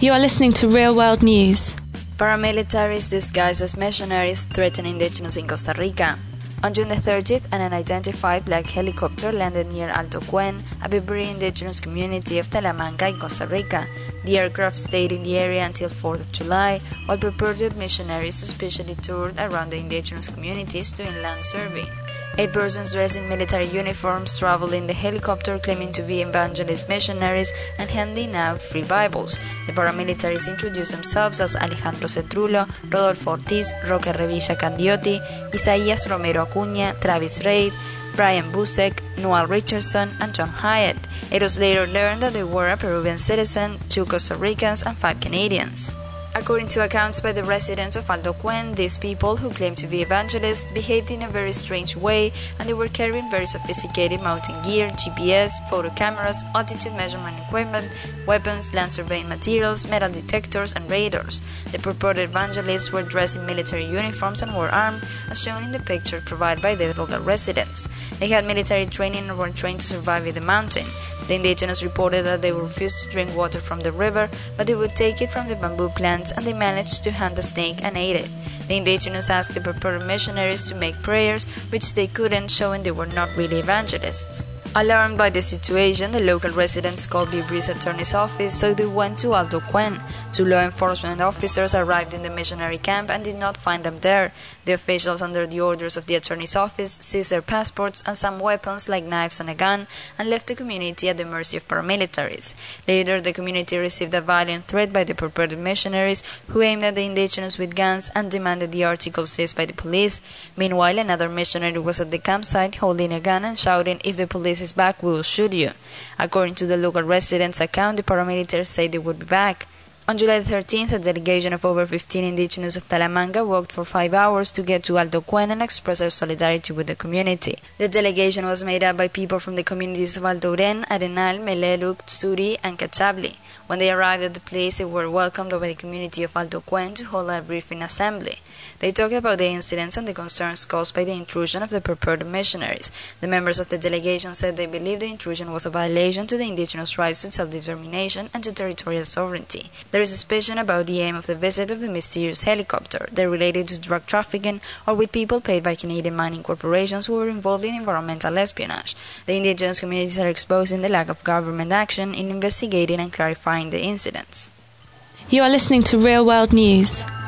You are listening to Real World News. Paramilitaries disguised as missionaries threaten indigenous in Costa Rica. On June the 30th, an unidentified black helicopter landed near Alto Cuen, a Bibri indigenous community of Talamanca in Costa Rica. The aircraft stayed in the area until 4th of July, while purported missionaries suspiciously toured around the indigenous communities doing land surveying. 8 persons dressed in military uniforms traveled in the helicopter claiming to be evangelist missionaries and handing out free Bibles. The paramilitaries introduced themselves as Alejandro Cetrulo, Rodolfo Ortiz, Roque Revilla Candiotti, Isaías Romero Acuña, Travis Reid, Brian Busek, Noel Richardson, and John Hyatt. It was later learned that they were a Peruvian citizen, 2 Costa Ricans, and 5 Canadians. According to accounts by the residents of Alto Cuen, these people, who claimed to be evangelists, behaved in a very strange way, and they were carrying very sophisticated mountain gear, GPS, photo cameras, altitude measurement equipment, weapons, land surveying materials, metal detectors, and radars. The purported evangelists were dressed in military uniforms and were armed, as shown in the picture provided by the local residents. They had military training and were trained to survive in the mountain. The indigenous reported that they would refuse to drink water from the river, but they would take it from the bamboo plants, and they managed to hunt a snake and ate it. The indigenous asked the purported missionaries to make prayers, which they couldn't, showing they were not really evangelists. Alarmed by the situation, the local residents called Bibri's attorney's office, so they went to Alto Cuen. 2 law enforcement officers arrived in the missionary camp and did not find them there. The officials, under the orders of the attorney's office, seized their passports and some weapons like knives and a gun, and left the community at the mercy of paramilitaries. Later, the community received a violent threat by the purported missionaries, who aimed at the indigenous with guns and demanded the articles seized by the police. Meanwhile, another missionary was at the campsite holding a gun and shouting, "If the police is back, we will shoot you." According to the local residents' account, the paramilitaries said they would be back. On July 13th, a delegation of over 15 indigenous of Talamanca walked for 5 hours to get to Alto Cuen and express their solidarity with the community. The delegation was made up by people from the communities of Alto Uren, Arenal, Meleluc, Tsuri, and Cachabli. When they arrived at the place, they were welcomed by the community of Alto Cuen to hold a briefing assembly. They talked about the incidents and the concerns caused by the intrusion of the purported missionaries. The members of the delegation said they believed the intrusion was a violation to the indigenous rights to self-determination and to territorial sovereignty. There is suspicion about the aim of the visit of the mysterious helicopter. They're related to drug trafficking or with people paid by Canadian mining corporations who were involved in environmental espionage. The indigenous communities are exposing the lack of government action in investigating and clarifying the incidents. You are listening to Real World News.